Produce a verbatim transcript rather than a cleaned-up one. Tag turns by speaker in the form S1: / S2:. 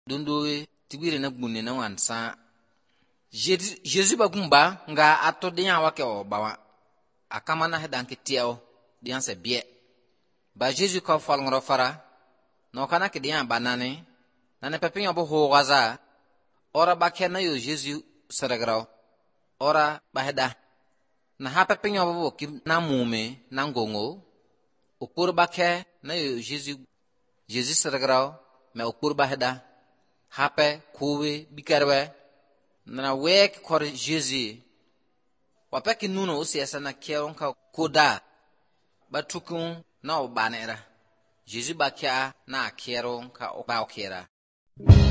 S1: Dondo tibire na gbunne na wansa. Jésus ba gumba nga ato diya wake o bawa. Akama na hedan kitiao diyan se bie. Ba Jésus ko fal ngro fara. No kana ke diyan banane. Nane pepe yobo ho waza. Ora ba kena yo Jésus saragrao. Ora ba heda. Na ha pepe yobo kim na mume na ngongo. Ukuru ba ke na yo Jésus Jésus saragrao. Me ukuru ba heda. Hape kuwe bikarwe. Na wek kor Jésus. Wapeki nuno usi esa na kieron ka koda. Batukun na obanera. Jésus ba kia na kieron ka oba okera.